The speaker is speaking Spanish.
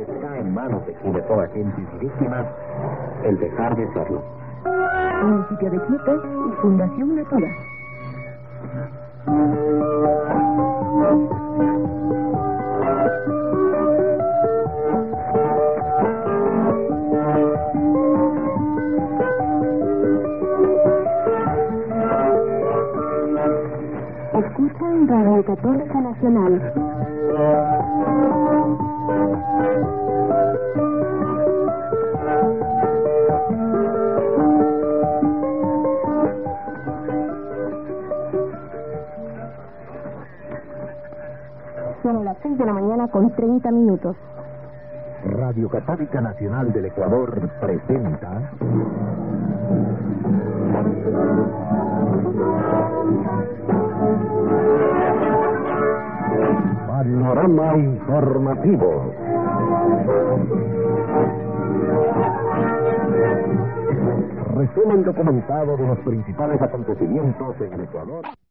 está en manos de quienes son agentes y víctimas el dejar de serlo. Municipio de Quito y Fundación Natura. Escuchan Radio Católica Nacional. Son las 6 de la mañana con 30 minutos. Radio Católica Nacional del Ecuador presenta Panorama Informativo. Resumen documentado de los principales acontecimientos en el Ecuador.